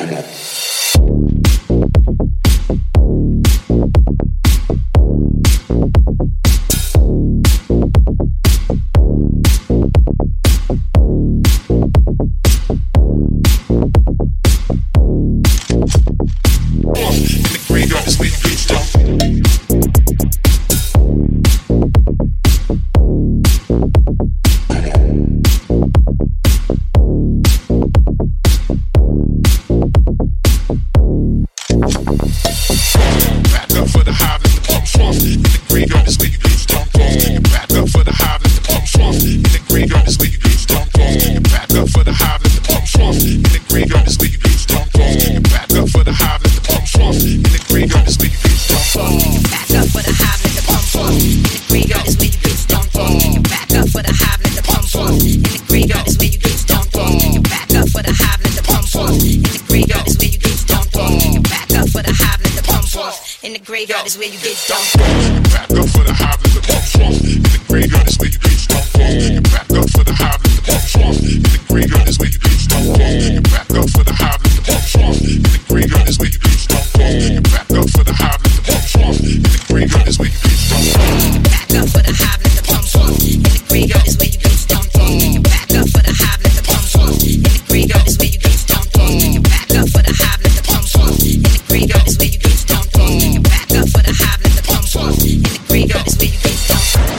graveyard is where you get dumped on. Back up for the hive, let the pumps off. In the graveyard is where you get dumped on. Back up for the hive, let the pumps off. In the graveyard is where you get dumped on. Back up for the hive, let the pumps off. In the graveyard is where you get dumped on. Back up for the hive, let the pumps off. In the graveyard is where you get dumped on. Back up for the hive, let the pumps off. In the graveyard is where you get dumped on. Back up for the hive, let the pumps off. In the graveyard is where you get dumped on. Back up for the hive, let the pumps off. In the graveyard is where you get dumped on. Back up for the hive, let the pumps off. In the graveyard is where you get dumped on.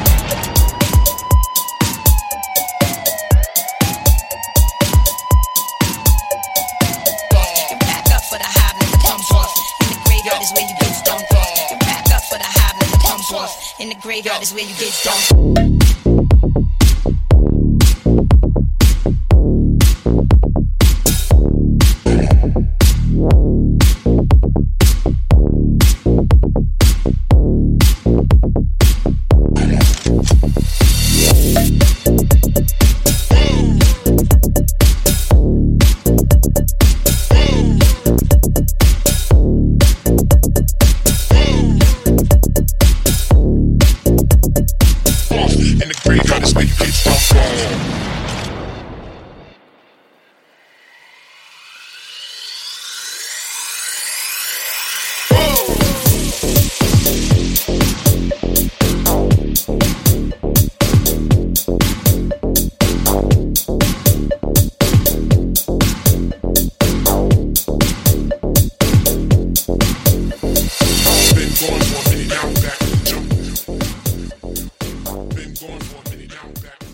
Back up for the hive, let the pumps off. In the graveyard is where you get dumped on. Back up for the hive, let the pumps off. In the graveyard is where you get dumped on. Been going for a minute now, back.